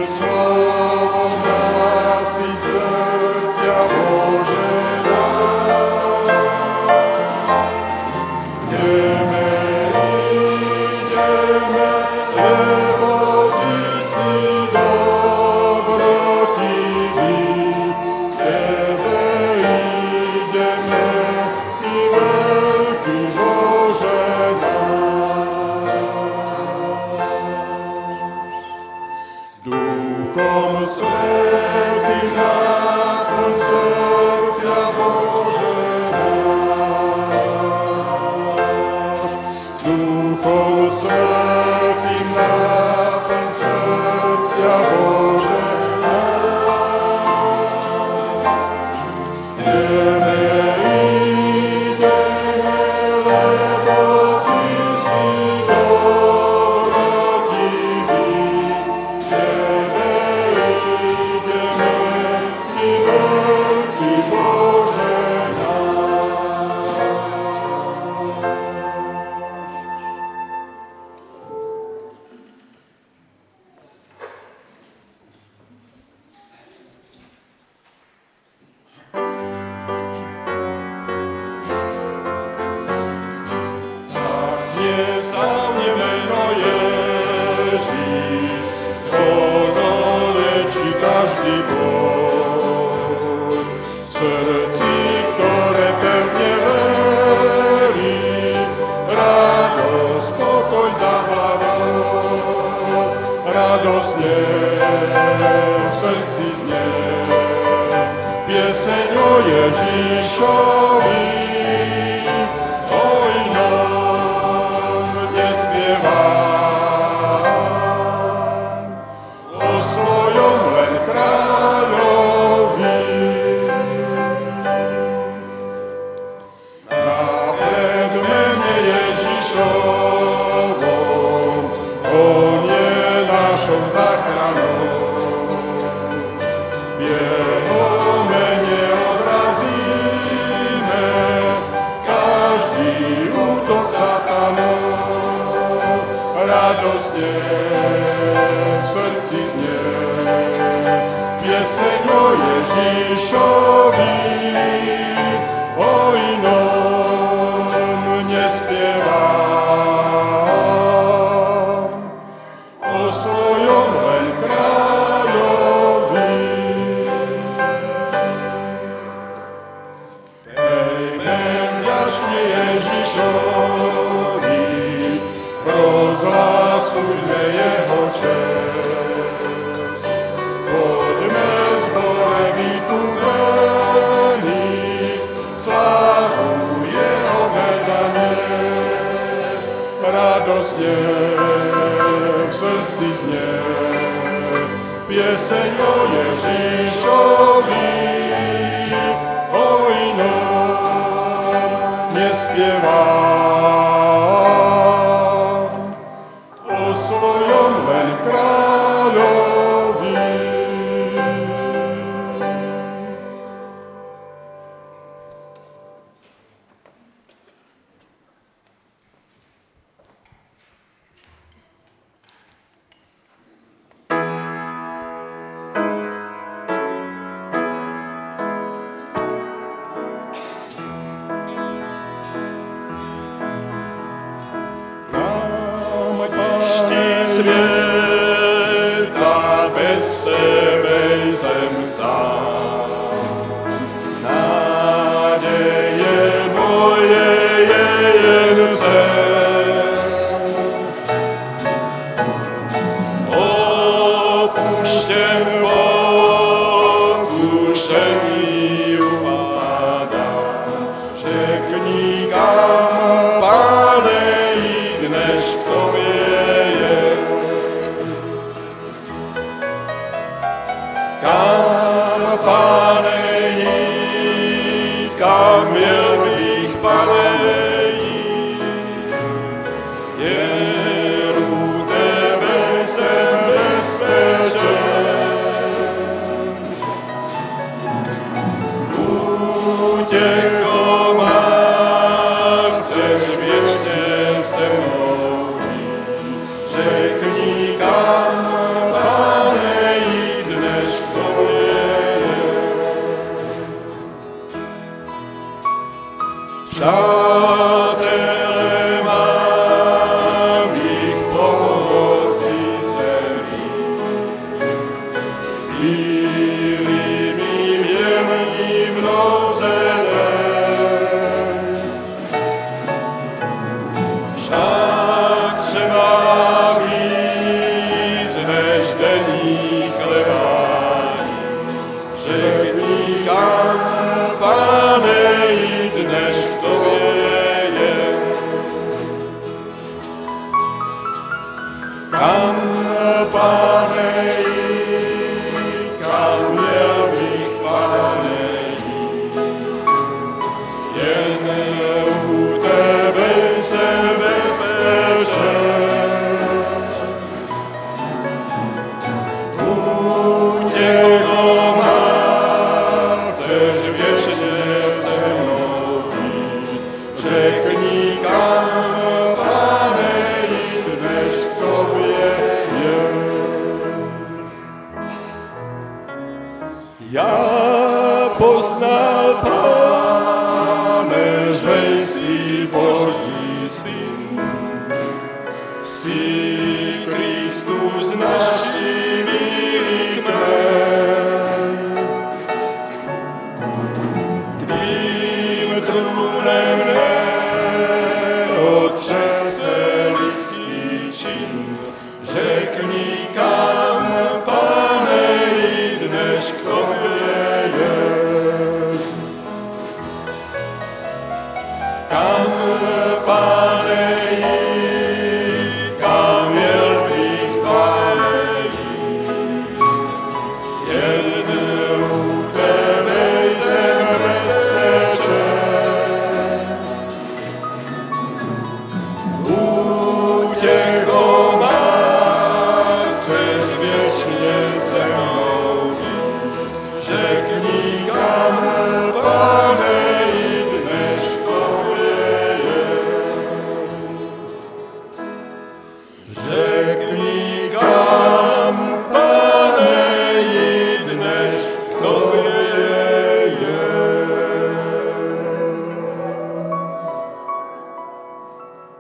Pane chvíli mým jemní mnou zedej. Však třeba víc než denní chlebání, řekni kam, Pane, jít, než v tobě je. Kam, Pane, jít, kam měl bych, Pane, jít. Jen u tebe jsem bezpečen. U těho máš věčně se mnou být. Řekni kam, Pane, jít, než k tobě je. Já poznal, Pane, že jsi Boží syn, jsi Kristus naší víry kmen. Tvým trůnem neotřese lidský čin, řekni kam, Pane, jít, než k tobě je. Kam, Pane, jít, kam měl bych, Pane, jít. Jen u tebe jsem bezpečen. U těho máš, chceš věčně se mnou být. Řekni kam, Pane, jít, než k tobě je.